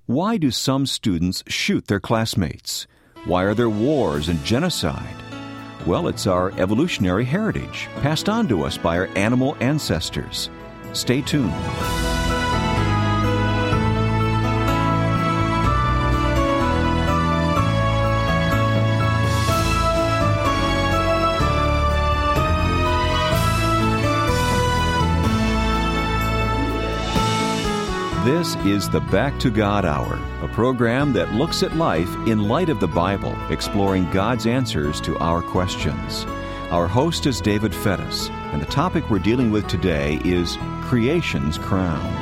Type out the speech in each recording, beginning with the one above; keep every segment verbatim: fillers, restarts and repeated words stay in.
Why do some students shoot their classmates? Why are there wars and genocide? Well, it's our evolutionary heritage, passed on to us by our animal ancestors. Stay tuned. This is the Back to God Hour, a program that looks at life in light of the Bible, exploring God's answers to our questions. Our host is David Fettis, and the topic we're dealing with today is Creation's Crown.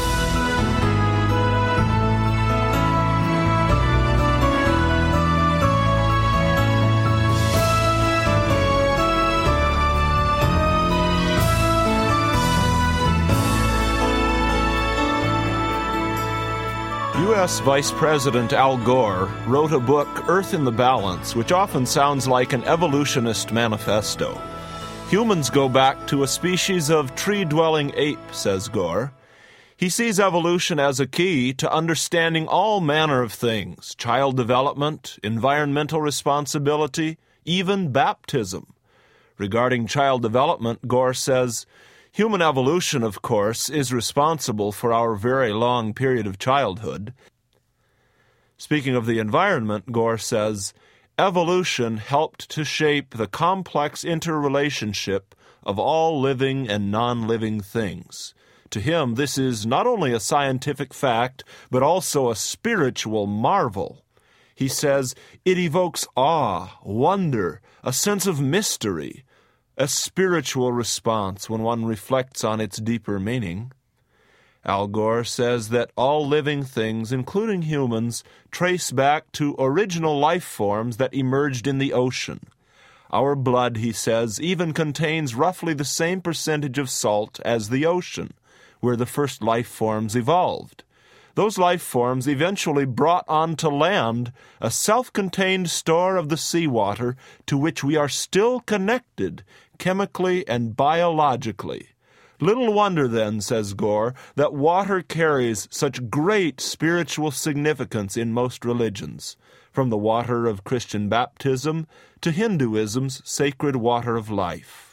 U S Vice President Al Gore wrote a book, Earth in the Balance, which often sounds like an evolutionist manifesto. Humans go back to a species of tree-dwelling ape, says Gore. He sees evolution as a key to understanding all manner of things, child development, environmental responsibility, even baptism. Regarding child development, Gore says, human evolution, of course, is responsible for our very long period of childhood. Speaking of the environment, Gore says, evolution helped to shape the complex interrelationship of all living and non-living things. To him, this is not only a scientific fact, but also a spiritual marvel. He says, it evokes awe, wonder, a sense of mystery, a spiritual response when one reflects on its deeper meaning. Al Gore says that all living things, including humans, trace back to original life forms that emerged in the ocean. Our blood, he says, even contains roughly the same percentage of salt as the ocean, where the first life forms evolved. Those life forms eventually brought onto land a self-contained store of the seawater to which we are still connected chemically and biologically. Little wonder, then, says Gore, that water carries such great spiritual significance in most religions, from the water of Christian baptism to Hinduism's sacred water of life.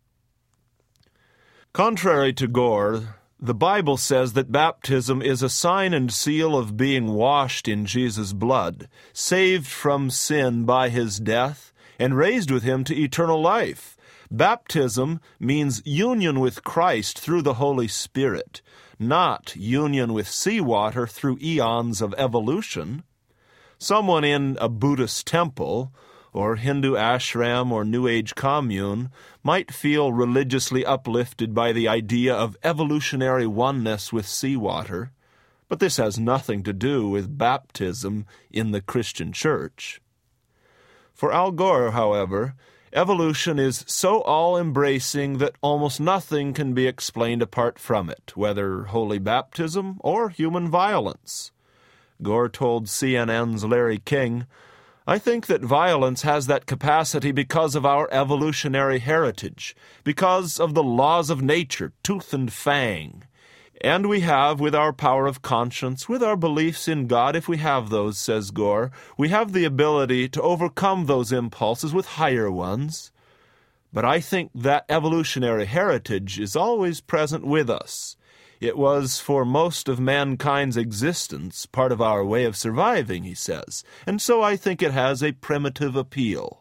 Contrary to Gore, the Bible says that baptism is a sign and seal of being washed in Jesus' blood, saved from sin by his death, and raised with him to eternal life. Baptism means union with Christ through the Holy Spirit, not union with seawater through eons of evolution. Someone in a Buddhist temple, or Hindu ashram or New Age commune, might feel religiously uplifted by the idea of evolutionary oneness with seawater, but this has nothing to do with baptism in the Christian church. For Al Gore, however, evolution is so all-embracing that almost nothing can be explained apart from it, whether holy baptism or human violence. Gore told C N N's Larry King, I think that violence has that capacity because of our evolutionary heritage, because of the laws of nature, tooth and fang. And we have, with our power of conscience, with our beliefs in God, if we have those, says Gore, we have the ability to overcome those impulses with higher ones. But I think that evolutionary heritage is always present with us. It was, for most of mankind's existence, part of our way of surviving, he says, and so I think it has a primitive appeal.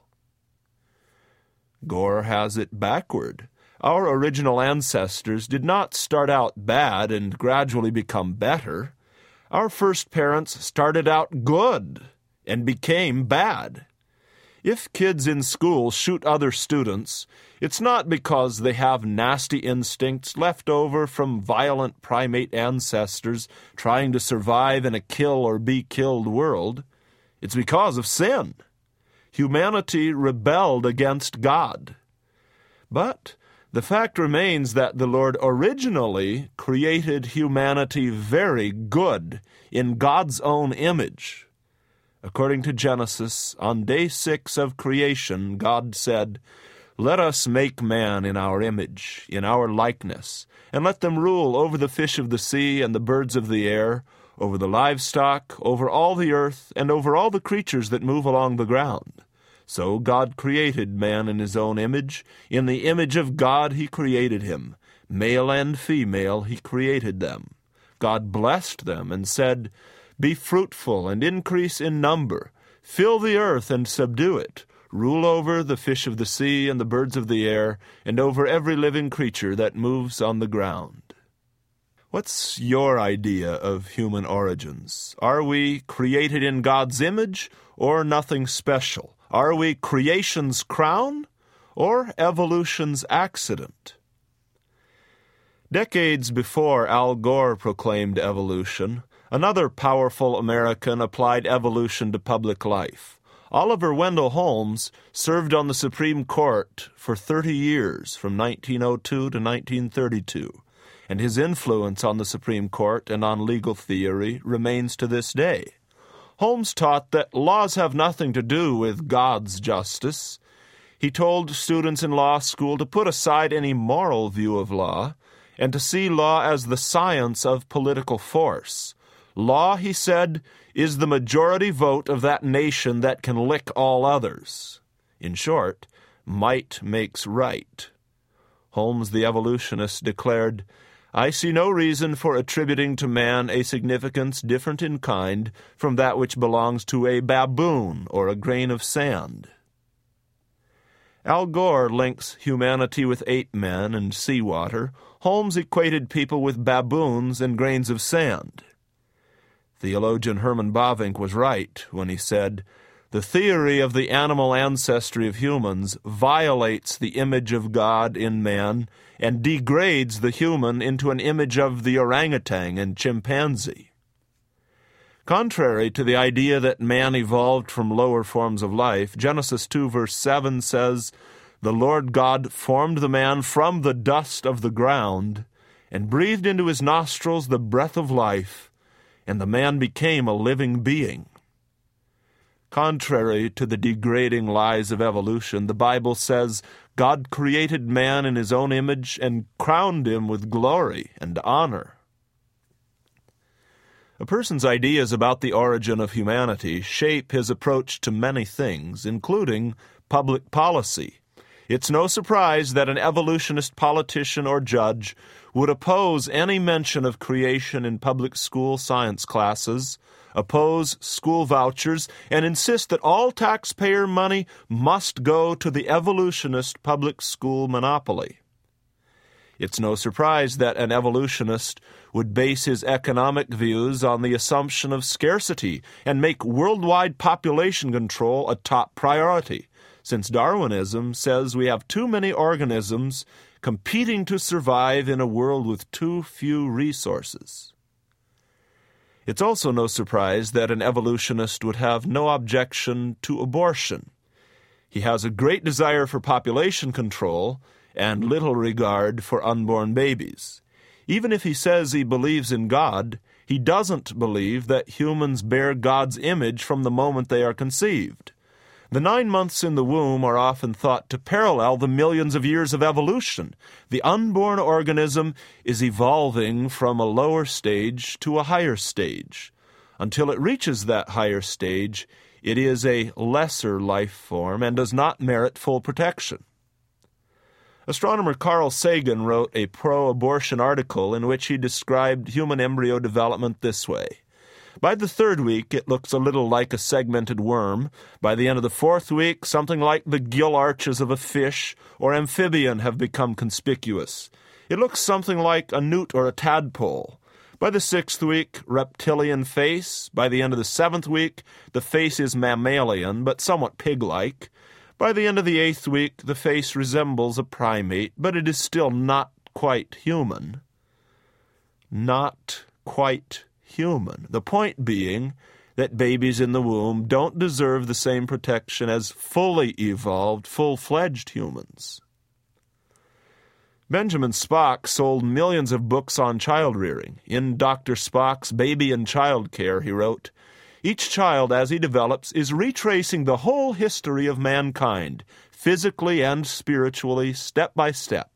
Gore has it backward. Our original ancestors did not start out bad and gradually become better. Our first parents started out good and became bad. If kids in school shoot other students, it's not because they have nasty instincts left over from violent primate ancestors trying to survive in a kill-or-be-killed world. It's because of sin. Humanity rebelled against God. But the fact remains that the Lord originally created humanity very good in God's own image. According to Genesis, on day six of creation, God said, Let us make man in our image, in our likeness, and let them rule over the fish of the sea and the birds of the air, over the livestock, over all the earth, and over all the creatures that move along the ground. So God created man in his own image. In the image of God he created him. Male and female he created them. God blessed them and said, "Be fruitful and increase in number. Fill the earth and subdue it. Rule over the fish of the sea and the birds of the air, and over every living creature that moves on the ground." What's your idea of human origins? Are we created in God's image or nothing special? Are we creation's crown or evolution's accident? Decades before Al Gore proclaimed evolution, another powerful American applied evolution to public life. Oliver Wendell Holmes served on the Supreme Court for thirty years, from nineteen oh two to nineteen thirty-two, and his influence on the Supreme Court and on legal theory remains to this day. Holmes taught that laws have nothing to do with God's justice. He told students in law school to put aside any moral view of law and to see law as the science of political force. Law, he said, is the majority vote of that nation that can lick all others. In short, might makes right. Holmes the evolutionist declared, "I see no reason for attributing to man a significance different in kind from that which belongs to a baboon or a grain of sand." Al Gore links humanity with ape men and seawater. Holmes equated people with baboons and grains of sand. Theologian Herman Bavinck was right when he said, "The theory of the animal ancestry of humans violates the image of God in man and degrades the human into an image of the orangutan and chimpanzee." Contrary to the idea that man evolved from lower forms of life, Genesis two verse seven says, "The Lord God formed the man from the dust of the ground and breathed into his nostrils the breath of life, and the man became a living being." Contrary to the degrading lies of evolution, the Bible says God created man in his own image and crowned him with glory and honor. A person's ideas about the origin of humanity shape his approach to many things, including public policy. It's no surprise that an evolutionist politician or judge would oppose any mention of creation in public school science classes, oppose school vouchers, and insist that all taxpayer money must go to the evolutionist public school monopoly. It's no surprise that an evolutionist would base his economic views on the assumption of scarcity and make worldwide population control a top priority, since Darwinism says we have too many organisms competing to survive in a world with too few resources. It's also no surprise that an evolutionist would have no objection to abortion. He has a great desire for population control and little regard for unborn babies. Even if he says he believes in God, he doesn't believe that humans bear God's image from the moment they are conceived. The nine months in the womb are often thought to parallel the millions of years of evolution. The unborn organism is evolving from a lower stage to a higher stage. Until it reaches that higher stage, it is a lesser life form and does not merit full protection. Astronomer Carl Sagan wrote a pro-abortion article in which he described human embryo development this way. By the third week, it looks a little like a segmented worm. By the end of the fourth week, something like the gill arches of a fish or amphibian have become conspicuous. It looks something like a newt or a tadpole. By the sixth week, reptilian face. By the end of the seventh week, the face is mammalian, but somewhat pig-like. By the end of the eighth week, the face resembles a primate, but it is still not quite human. Not quite human. The point being that babies in the womb don't deserve the same protection as fully evolved, full-fledged humans. Benjamin Spock sold millions of books on child-rearing. In Doctor Spock's Baby and Child Care, he wrote, "Each child, as he develops, is retracing the whole history of mankind, physically and spiritually, step by step.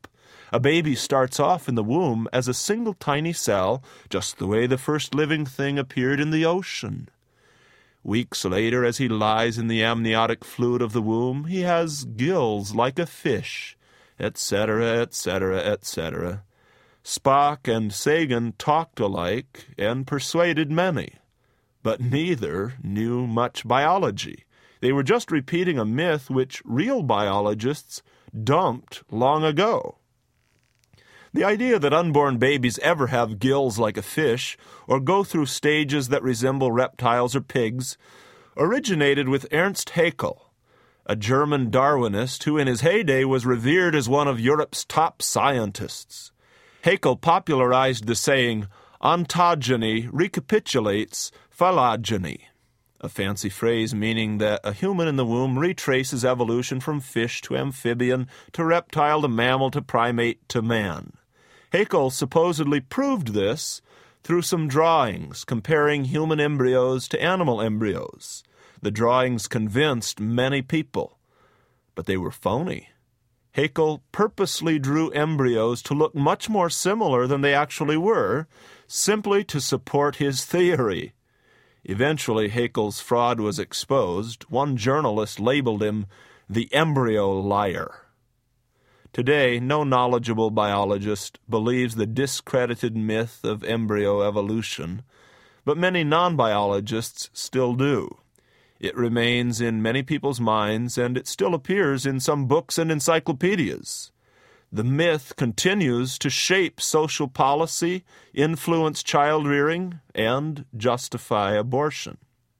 A baby starts off in the womb as a single tiny cell, just the way the first living thing appeared in the ocean. Weeks later, as he lies in the amniotic fluid of the womb, he has gills like a fish, et cetera, et cetera, et cetera. Spock and Sagan talked alike and persuaded many, but neither knew much biology. They were just repeating a myth which real biologists dumped long ago. The idea that unborn babies ever have gills like a fish or go through stages that resemble reptiles or pigs originated with Ernst Haeckel, a German Darwinist who in his heyday was revered as one of Europe's top scientists. Haeckel popularized the saying, ontogeny recapitulates phylogeny, a fancy phrase meaning that a human in the womb retraces evolution from fish to amphibian to reptile to mammal to primate to man. Haeckel supposedly proved this through some drawings comparing human embryos to animal embryos. The drawings convinced many people, but they were phony. Haeckel purposely drew embryos to look much more similar than they actually were, simply to support his theory. Eventually, Haeckel's fraud was exposed. One journalist labeled him the embryo liar. Today, no knowledgeable biologist believes the discredited myth of embryo evolution, but many non-biologists still do. It remains in many people's minds, and it still appears in some books and encyclopedias. The myth continues to shape social policy, influence child-rearing, and justify abortion.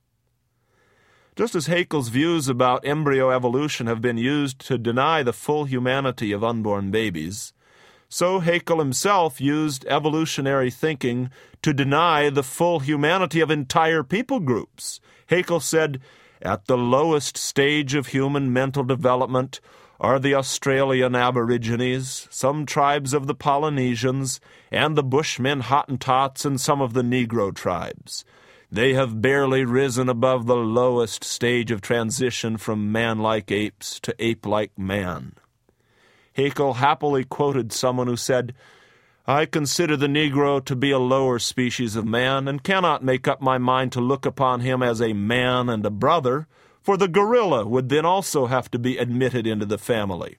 Just as Haeckel's views about embryo evolution have been used to deny the full humanity of unborn babies, so Haeckel himself used evolutionary thinking to deny the full humanity of entire people groups. Haeckel said, "At the lowest stage of human mental development are the Australian Aborigines, some tribes of the Polynesians, and the Bushmen Hottentots and some of the Negro tribes. They have barely risen above the lowest stage of transition from man-like apes to ape-like man." Haeckel happily quoted someone who said, "I consider the Negro to be a lower species of man and cannot make up my mind to look upon him as a man and a brother, for the gorilla would then also have to be admitted into the family."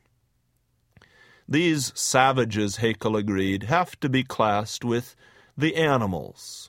These savages, Haeckel agreed, have to be classed with the animals.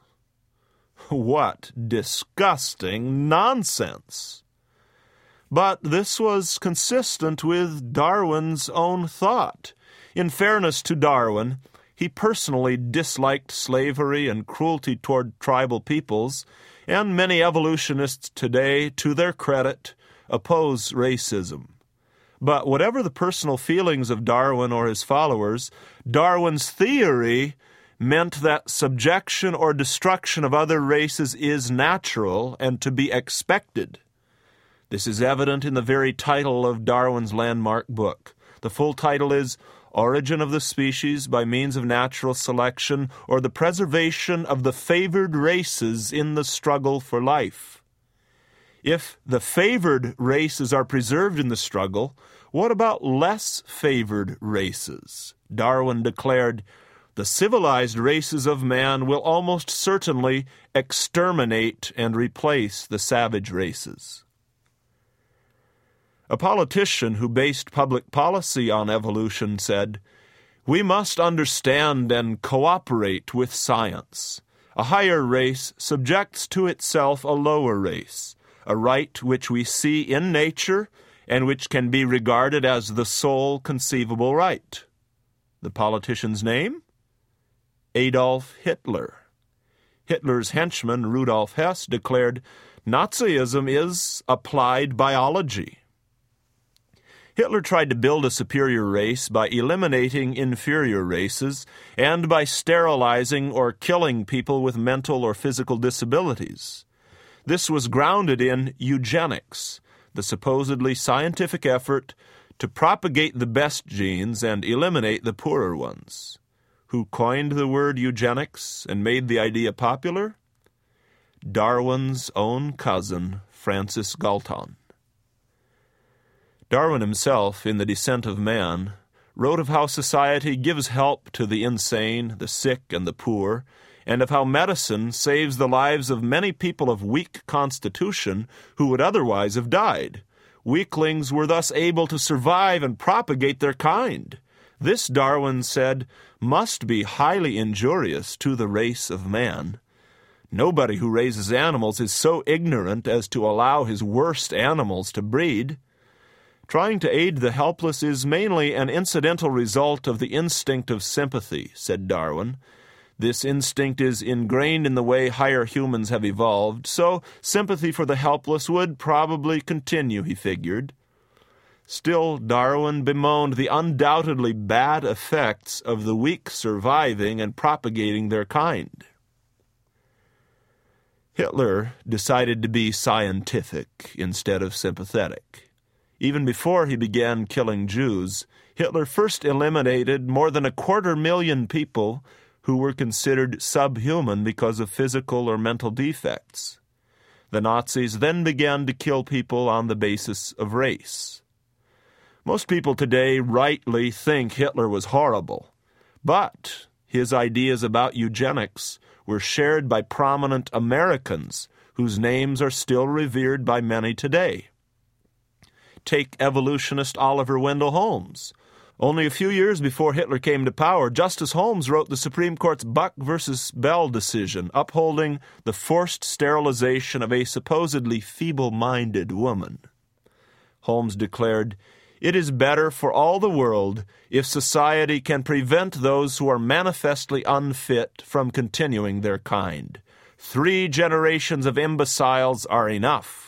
What disgusting nonsense! But this was consistent with Darwin's own thought. In fairness to Darwin, he personally disliked slavery and cruelty toward tribal peoples, and many evolutionists today, to their credit, oppose racism. But whatever the personal feelings of Darwin or his followers, Darwin's theory meant that subjection or destruction of other races is natural and to be expected. This is evident in the very title of Darwin's landmark book. The full title is Origin of the Species by Means of Natural Selection, or the Preservation of the Favored Races in the Struggle for Life. If the favored races are preserved in the struggle, what about less favored races? Darwin declared, "The civilized races of man will almost certainly exterminate and replace the savage races." A politician who based public policy on evolution said, "We must understand and cooperate with science. A higher race subjects to itself a lower race, a right which we see in nature and which can be regarded as the sole conceivable right." The politician's name? Adolf Hitler. Hitler's henchman, Rudolf Hess, declared, "Nazism is applied biology." Hitler tried to build a superior race by eliminating inferior races and by sterilizing or killing people with mental or physical disabilities. This was grounded in eugenics, the supposedly scientific effort to propagate the best genes and eliminate the poorer ones. Who coined the word eugenics and made the idea popular? Darwin's own cousin, Francis Galton. Darwin himself, in The Descent of Man, wrote of how society gives help to the insane, the sick, and the poor, and of how medicine saves the lives of many people of weak constitution who would otherwise have died. Weaklings were thus able to survive and propagate their kind. This, Darwin said, must be highly injurious to the race of man. Nobody who raises animals is so ignorant as to allow his worst animals to breed. Trying to aid the helpless is mainly an incidental result of the instinct of sympathy, said Darwin. This instinct is ingrained in the way higher humans have evolved, so sympathy for the helpless would probably continue, he figured. Still, Darwin bemoaned the undoubtedly bad effects of the weak surviving and propagating their kind. Hitler decided to be scientific instead of sympathetic. Even before he began killing Jews, Hitler first eliminated more than a quarter million people who were considered subhuman because of physical or mental defects. The Nazis then began to kill people on the basis of race. Most people today rightly think Hitler was horrible, but his ideas about eugenics were shared by prominent Americans whose names are still revered by many today. Take evolutionist Oliver Wendell Holmes. Only a few years before Hitler came to power, Justice Holmes wrote the Supreme Court's Buck versus Bell decision, upholding the forced sterilization of a supposedly feeble-minded woman. Holmes declared, "It is better for all the world if society can prevent those who are manifestly unfit from continuing their kind. Three generations of imbeciles are enough."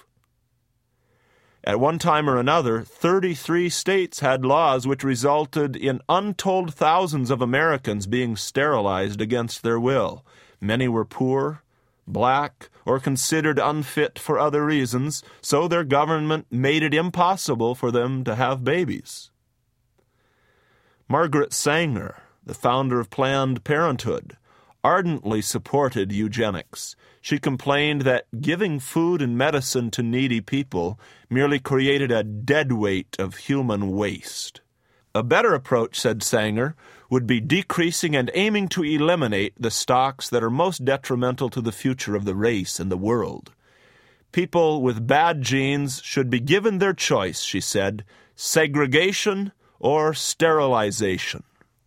At one time or another, thirty-three states had laws which resulted in untold thousands of Americans being sterilized against their will. Many were poor, black, or considered unfit for other reasons, so their government made it impossible for them to have babies. Margaret Sanger, the founder of Planned Parenthood, ardently supported eugenics. She complained that giving food and medicine to needy people merely created a deadweight of human waste. A better approach, said Sanger, would be decreasing and aiming to eliminate the stocks that are most detrimental to the future of the race and the world. People with bad genes should be given their choice, she said, segregation or sterilization.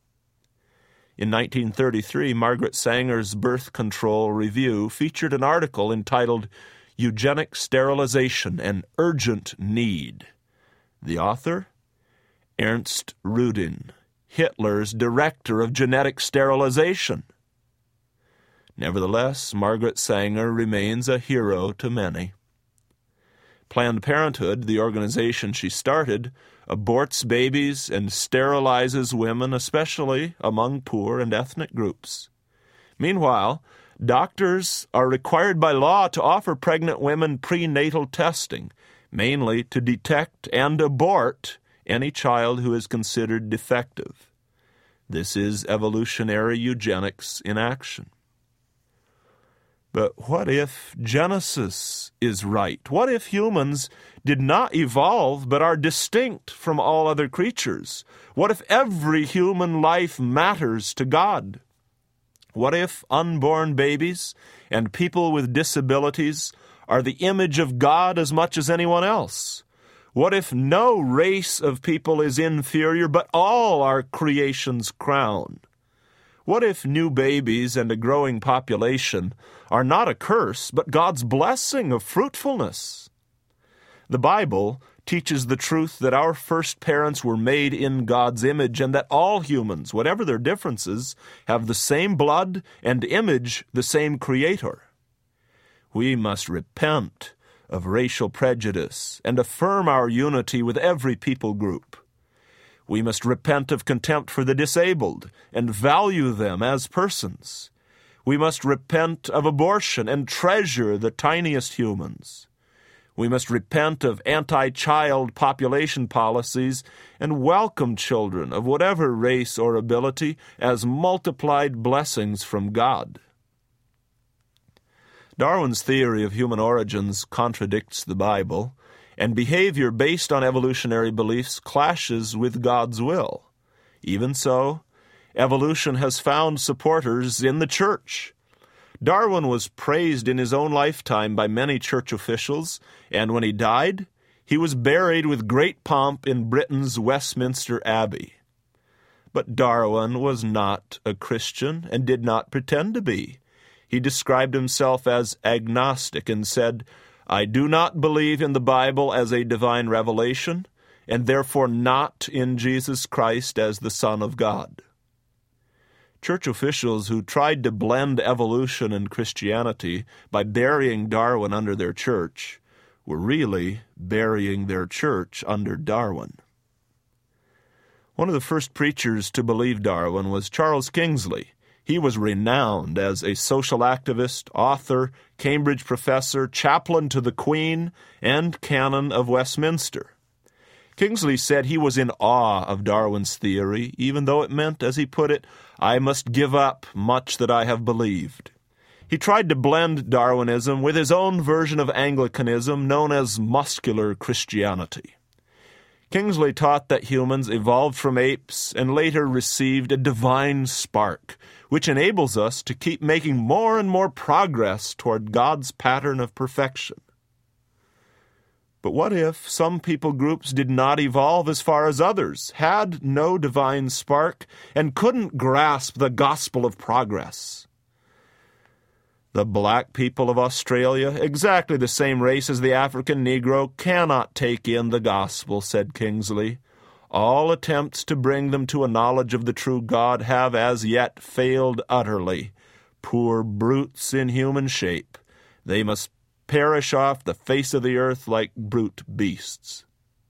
In nineteen thirty-three, Margaret Sanger's Birth Control Review featured an article entitled Eugenic Sterilization, an Urgent Need. The author? Ernst Rudin, Hitler's director of genetic sterilization. Nevertheless, Margaret Sanger remains a hero to many. Planned Parenthood, the organization she started, aborts babies and sterilizes women, especially among poor and ethnic groups. Meanwhile, doctors are required by law to offer pregnant women prenatal testing, mainly to detect and abort any child who is considered defective. This is evolutionary eugenics in action. But what if Genesis is right? What if humans did not evolve but are distinct from all other creatures? What if every human life matters to God? What if unborn babies and people with disabilities are the image of God as much as anyone else? What if no race of people is inferior, but all are creation's crown? What if new babies and a growing population are not a curse, but God's blessing of fruitfulness? The Bible teaches the truth that our first parents were made in God's image and that all humans, whatever their differences, have the same blood and image the same Creator. We must repent of racial prejudice and affirm our unity with every people group. We must repent of contempt for the disabled and value them as persons. We must repent of abortion and treasure the tiniest humans. We must repent of anti-child population policies and welcome children of whatever race or ability as multiplied blessings from God. Darwin's theory of human origins contradicts the Bible, and behavior based on evolutionary beliefs clashes with God's will. Even so, evolution has found supporters in the church. Darwin was praised in his own lifetime by many church officials, and when he died, he was buried with great pomp in Britain's Westminster Abbey. But Darwin was not a Christian and did not pretend to be. He described himself as agnostic and said, "I do not believe in the Bible as a divine revelation, and therefore not in Jesus Christ as the Son of God." Church officials who tried to blend evolution and Christianity by burying Darwin under their church were really burying their church under Darwin. One of the first preachers to believe Darwin was Charles Kingsley. He was renowned as a social activist, author, Cambridge professor, chaplain to the Queen, and canon of Westminster. Kingsley said he was in awe of Darwin's theory, even though it meant, as he put it, "I must give up much that I have believed." He tried to blend Darwinism with his own version of Anglicanism known as muscular Christianity. Kingsley taught that humans evolved from apes and later received a divine spark, which enables us to keep making more and more progress toward God's pattern of perfection. But what if some people groups did not evolve as far as others, had no divine spark, and couldn't grasp the gospel of progress? The black people of Australia, exactly the same race as the African Negro, cannot take in the gospel, said Kingsley. All attempts to bring them to a knowledge of the true God have as yet failed utterly. Poor brutes in human shape, they must perish off the face of the earth like brute beasts.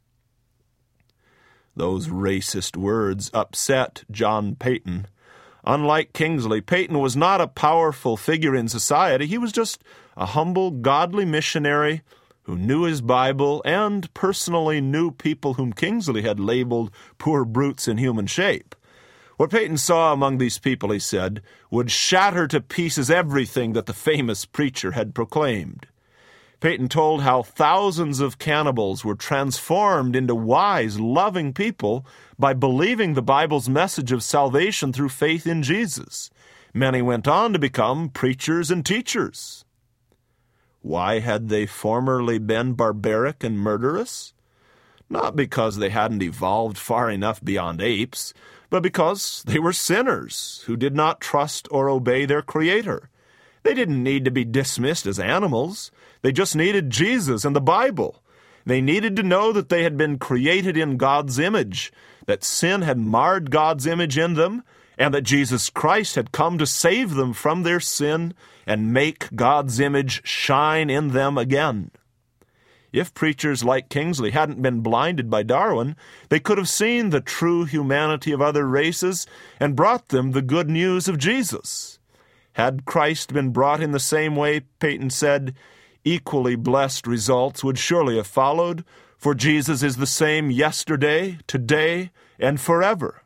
Those racist words upset John Paton. Unlike Kingsley, Paton was not a powerful figure in society. He was just a humble, godly missionary who knew his Bible and personally knew people whom Kingsley had labeled poor brutes in human shape. What Paton saw among these people, he said, would shatter to pieces everything that the famous preacher had proclaimed. Paton told how thousands of cannibals were transformed into wise, loving people by believing the Bible's message of salvation through faith in Jesus. Many went on to become preachers and teachers. Why had they formerly been barbaric and murderous? Not because they hadn't evolved far enough beyond apes, but because they were sinners who did not trust or obey their Creator. They didn't need to be dismissed as animals. They just needed Jesus and the Bible. They needed to know that they had been created in God's image, that sin had marred God's image in them, and that Jesus Christ had come to save them from their sin and make God's image shine in them again. If preachers like Kingsley hadn't been blinded by Darwin, they could have seen the true humanity of other races and brought them the good news of Jesus. Had Christ been brought in the same way, Paton said, equally blessed results would surely have followed, for Jesus is the same yesterday, today, and forever.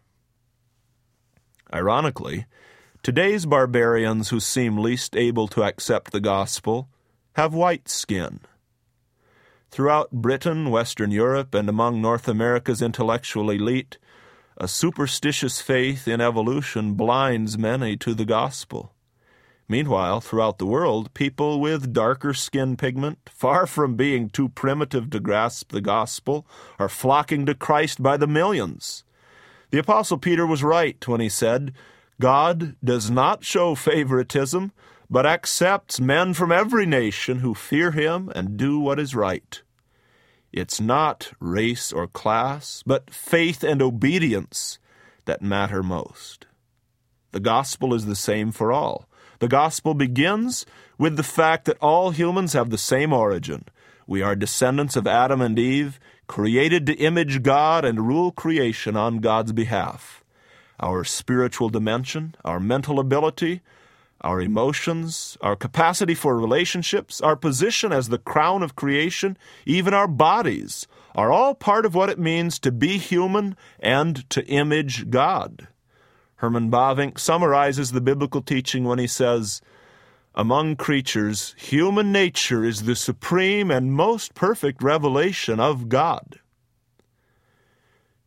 Ironically, today's barbarians who seem least able to accept the gospel have white skin. Throughout Britain, Western Europe, and among North America's intellectual elite, a superstitious faith in evolution blinds many to the gospel. Meanwhile, throughout the world, people with darker skin pigment, far from being too primitive to grasp the gospel, are flocking to Christ by the millions. The Apostle Peter was right when he said, God does not show favoritism, but accepts men from every nation who fear him and do what is right. It's not race or class, but faith and obedience that matter most. The gospel is the same for all. The gospel begins with the fact that all humans have the same origin. We are descendants of Adam and Eve, created to image God and rule creation on God's behalf. Our spiritual dimension, our mental ability, our emotions, our capacity for relationships, our position as the crown of creation, even our bodies, are all part of what it means to be human and to image God. Herman Bavinck summarizes the biblical teaching when he says, among creatures, human nature is the supreme and most perfect revelation of God.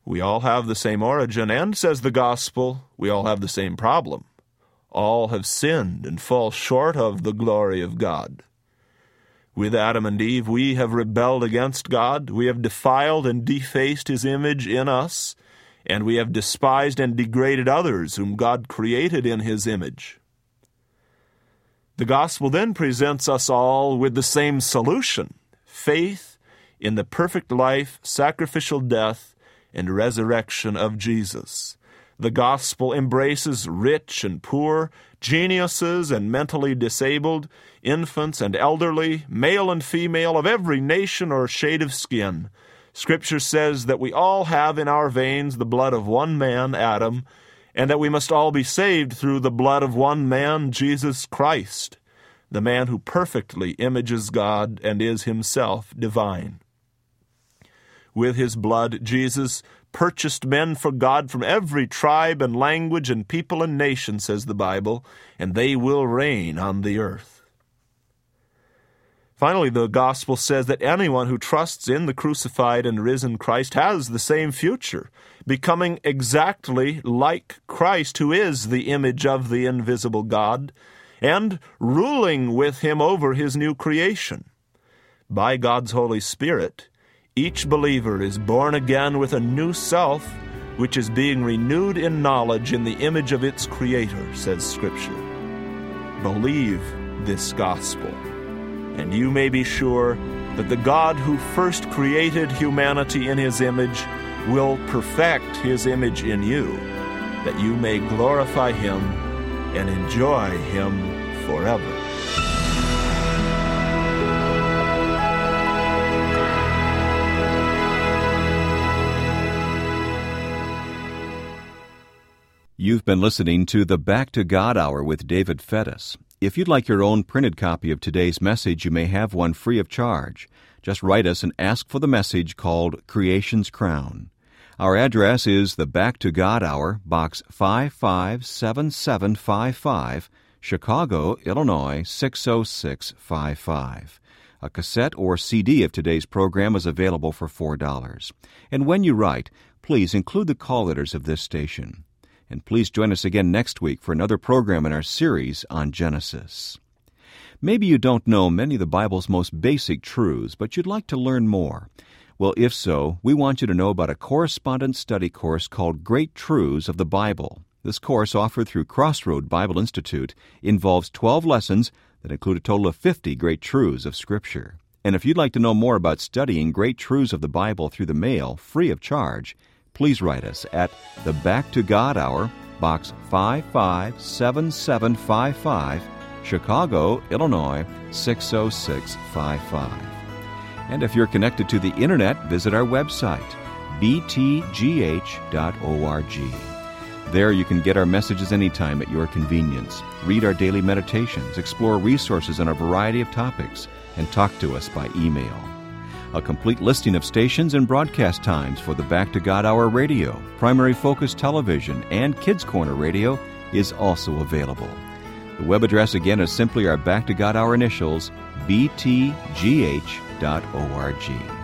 We all have the same origin, and, says the gospel, we all have the same problem. All have sinned and fall short of the glory of God. With Adam and Eve, we have rebelled against God. We have defiled and defaced His image in us, and we have despised and degraded others whom God created in His image. The gospel then presents us all with the same solution: faith in the perfect life, sacrificial death, and resurrection of Jesus. The gospel embraces rich and poor, geniuses and mentally disabled, infants and elderly, male and female, of every nation or shade of skin. Scripture says that we all have in our veins the blood of one man, Adam, and that we must all be saved through the blood of one man, Jesus Christ, the man who perfectly images God and is himself divine. With his blood, Jesus purchased men for God from every tribe and language and people and nation, says the Bible, and they will reign on the earth. Finally, the gospel says that anyone who trusts in the crucified and risen Christ has the same future, becoming exactly like Christ, who is the image of the invisible God, and ruling with him over his new creation. By God's Holy Spirit, each believer is born again with a new self, which is being renewed in knowledge in the image of its Creator, says Scripture. Believe this gospel, and you may be sure that the God who first created humanity in His image will perfect His image in you, that you may glorify Him and enjoy Him forever. You've been listening to the Back to God Hour with David Fettis. If you'd like your own printed copy of today's message, you may have one free of charge. Just write us and ask for the message called Creation's Crown. Our address is the Back to God Hour, Box five five seven seven five five, Chicago, Illinois six oh six five five. A cassette or C D of today's program is available for four dollars. And when you write, please include the call letters of this station. And please join us again next week for another program in our series on Genesis. Maybe you don't know many of the Bible's most basic truths, but you'd like to learn more. Well, if so, we want you to know about a correspondence study course called Great Truths of the Bible. This course, offered through Crossroad Bible Institute, involves twelve lessons that include a total of fifty great truths of Scripture. And if you'd like to know more about studying great truths of the Bible through the mail, free of charge, please write us at the Back to God Hour, Box five five seven seven five five, Chicago, Illinois six oh six five five. And if you're connected to the Internet, visit our website, b t g h dot org. There you can get our messages anytime at your convenience, read our daily meditations, explore resources on a variety of topics, and talk to us by email. A complete listing of stations and broadcast times for the Back to God Hour radio, Primary Focus Television, and Kids Corner Radio is also available. The web address again is simply our Back to God Hour initials, b t g h dot org.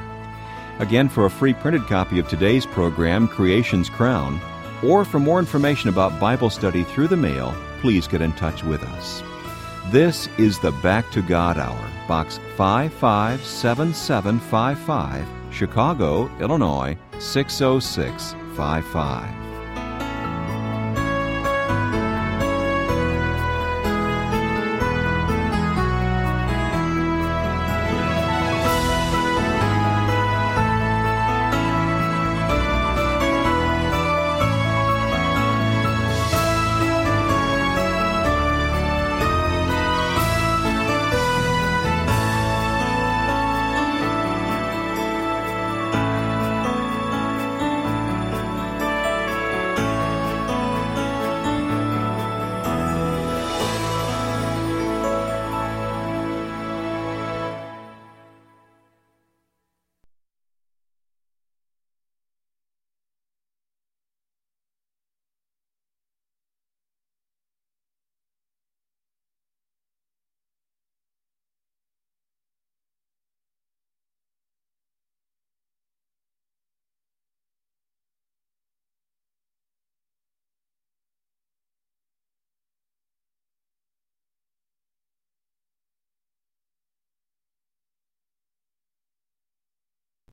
Again, for a free printed copy of today's program, Creation's Crown, or for more information about Bible study through the mail, please get in touch with us. This is the Back to God Hour, Box five five seven seven five five, Chicago, Illinois six oh six five five.